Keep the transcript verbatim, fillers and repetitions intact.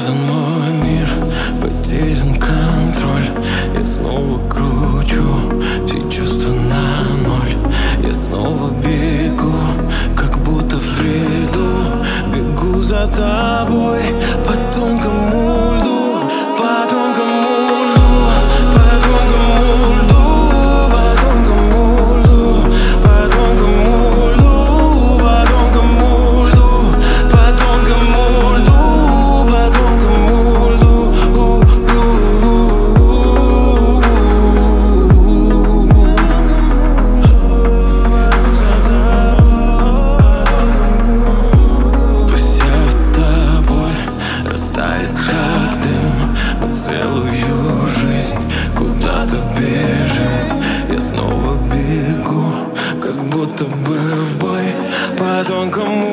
Связан мой мир, потерян контроль. Я снова кручу все чувства на ноль. Я снова бегу, как будто в бреду. Бегу за тобой по тонкому льду, по тонкому льду, по тонкому льду, по тонкому льду, по тонкому льду, по тонкому льду, по тонкому льду, по тонкому льду. Пусть эта боль растает, как дым. Мы целую жизнь куда-то бежим. Я снова бегу, как будто бы в бой по тонкому